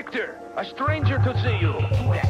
Victor, a stranger to see you.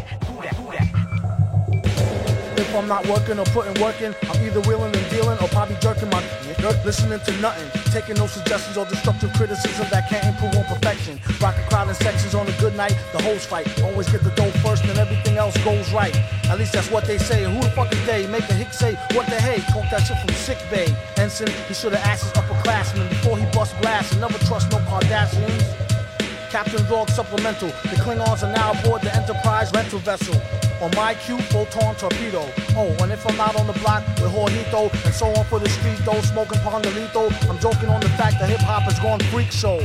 If I'm not working or putting work in, I'm either wheeling and dealing or probably jerking my listening to nothing, taking no suggestions or destructive criticism that can't improve on perfection. Rockin' crowd in sections on a good night, the hoes fight. Always get the dough first and everything else goes right. At least that's what they say. Who the fuck is they? Make a hick say, what the hey? Talk that shit from sick bay. Ensign, he should've asked his upperclassmen before he bust glass and never trust no Kardashians. Captain Dog Supplemental. The Klingons are now aboard the Enterprise rental vessel. On my cue, photon torpedo. Oh, and if I'm not on the block with Jorgito and so on for the street though, smoking Pondelito, I'm joking on the fact that hip-hop has gone freak show.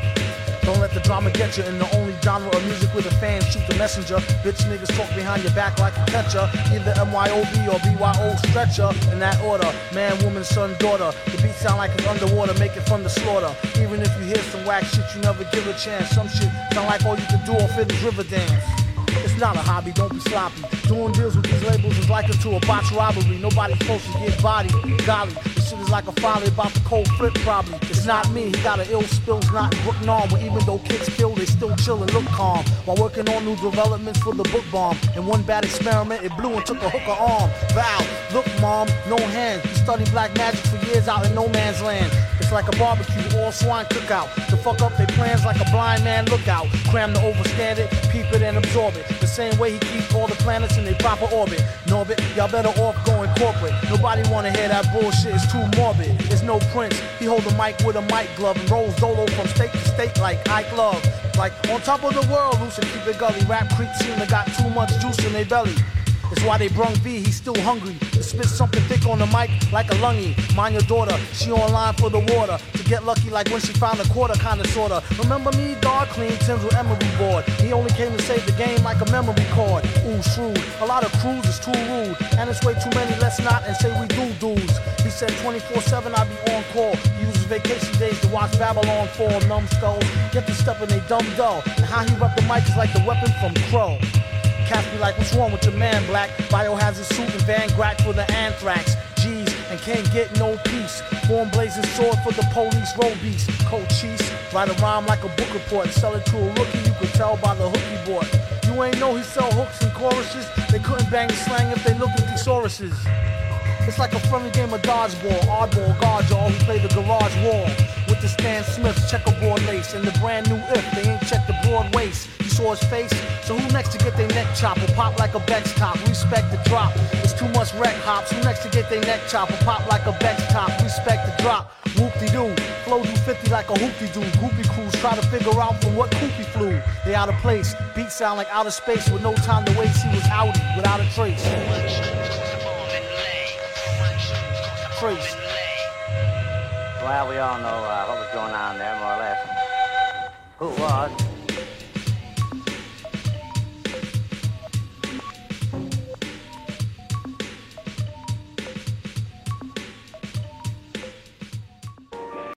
Don't let the drama get you in the only genre of music where the fans shoot the messenger. Bitch niggas talk behind your back like a catcher. Either MYOB or BYO stretcher. In that order, man, woman, son, daughter. The beat sound like it's underwater, make it from the slaughter. Even if you hear some whack shit, you never give a chance. Some shit sound like all you can do off it is river dance. It's not a hobby, don't be sloppy. Doing deals with these labels is likened to a botched robbery. Nobody's supposed to get bodied. Golly, this shit is like a folly about the cold flip probably. It's not me, he got an ill spills, not Brooklyn on. But even though kids kill, they still chill and look calm. While working on new developments for the book bomb. In one bad experiment, it blew and took a hooker arm. Val, look mom, no hands. You studied black magic for years out in no man's land. It's like a barbecue, all swine cookout. To fuck up their plans like a blind man lookout. Cram to overstand it, peep it and absorb it. The same way he keeps all the planets in their proper orbit. Norbit, y'all better off going corporate. Nobody wanna hear that bullshit, it's too morbid. It's no Prince, he hold the mic with a mic glove and rolls Dolo from state to state like Ike Love. Like on top of the world, loose and keep it gully. Rap creeps seem to got too much juice in their belly. It's why they brung V, he's still hungry. To spit something thick on the mic like a lungy. Mind your daughter, she online for the water. To get lucky like when she found a quarter, kinda sorta. Remember me, dog? Clean Tim's with emery board. He only came to save the game like a memory card. Ooh, shrewd. A lot of crews is too rude. And it's way too many, let's not and say we do dudes. He said 24/7 I be on call. He uses vacation days to watch Babylon fall. Numbskulls get to step in they dumb dull. And how he rep the mic is like the weapon from Crow. Cats be like, what's wrong with your man, Black? Biohazard suit and Van Grack for the anthrax. G's and can't get no peace. Form blazing sword for the police, road beast. Cold cheese, write a rhyme like a book report. Sell it to a rookie, you could tell by the hook he bought. You ain't know he sell hooks and choruses. They couldn't bang the slang if they looked at thesauruses. It's like a friendly game of dodgeball. Oddball guard y'all who play the garage wall. With the Stan Smith's checkerboard lace and the brand new if they ain't checked the broad waist. You saw his face, so who next to get their neck chopped or pop like a Bex top? Respect the drop. It's too much wreck hops. Who next to get their neck chopped or pop like a Bex top? Respect the drop. Whoop-de-doo. Flow do 50 like a hoopty-doo. Groupie crews try to figure out from what coop he flew. They out of place. Beats sound like outer space with no time to waste. He was outie without a trace. Trace. Well, we all know what was going on there, more or less. Who it was.